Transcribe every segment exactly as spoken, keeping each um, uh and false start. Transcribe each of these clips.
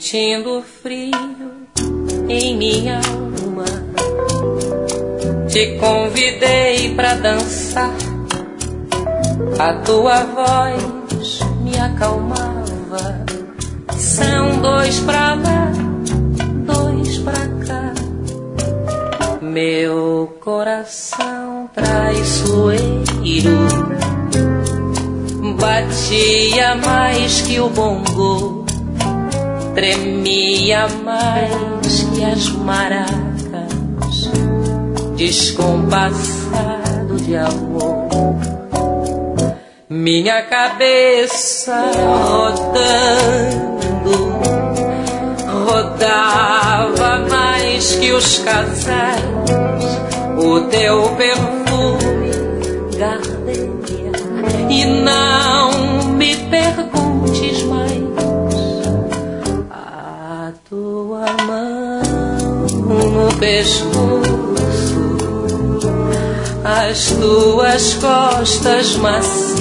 sentindo frio em minha alma. Te convidei pra dançar, a tua voz me acalmava. São dois pra lá, dois pra cá. Meu coração traiçoeiro batia mais que o bongo, tremia mais que as maracas, descompassado de amor. Minha cabeça rodando, rodava mais que os casais. O teu perfume, gardenia, e não me perguntes mais. A tua mão no pescoço, as tuas costas macias,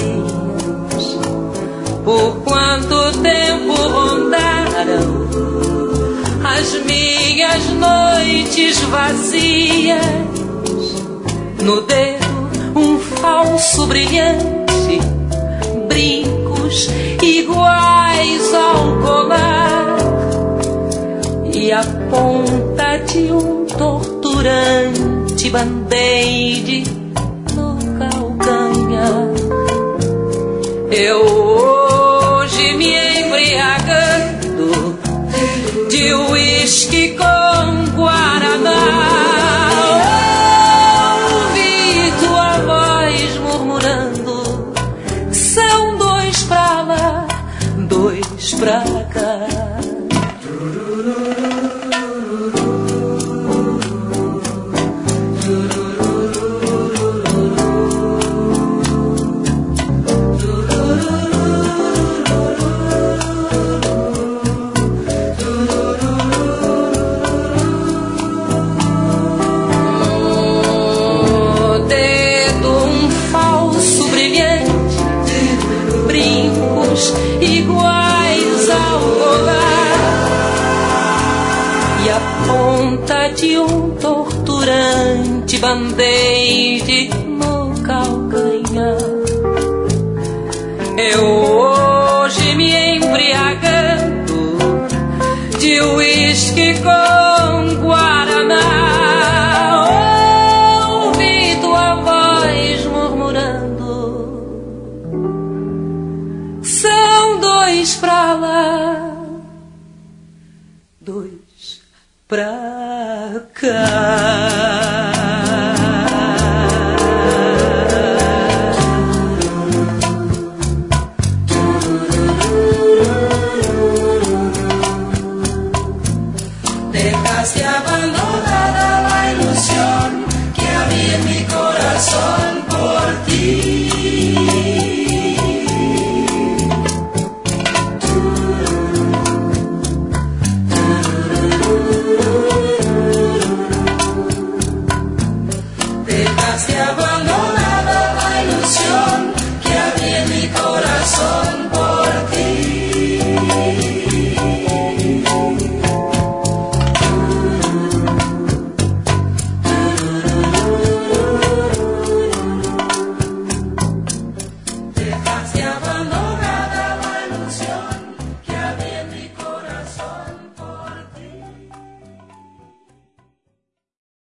por quanto tempo rondaram as minhas noites vazias. No dedo um falso brilhante, brincos iguais ao colar, e a ponta de um torturante band-aid no calcanhar. Eu hoje me embriagando de uísque com guaraná, ouvi tua voz murmurando: são dois pra lá, dois pra cá. Iguais ao colar, e a ponta de um torturante band-aid no calcanhar. Eu hoje me embriagando de uísque com guaraná, ouvi tua voz murmurando: são dois pra lá, dois pra cá.